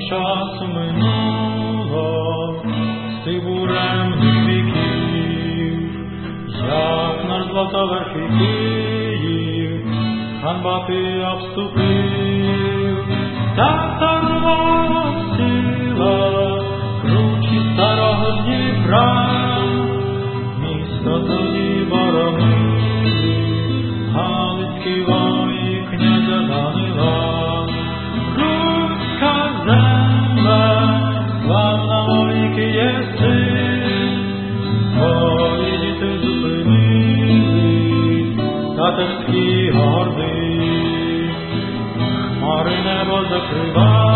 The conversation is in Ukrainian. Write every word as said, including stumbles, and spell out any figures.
часу минуло, з тих буремних віків, як наш златоверхий Київ, ганьба ти обступив, та царова сила, кручі старого Дніпра, місто тоді боронили, галицькі вої князя Данила. Руська земля, славна вовіки єси, твої діти зупинили татарські горди, хмари небо закривали.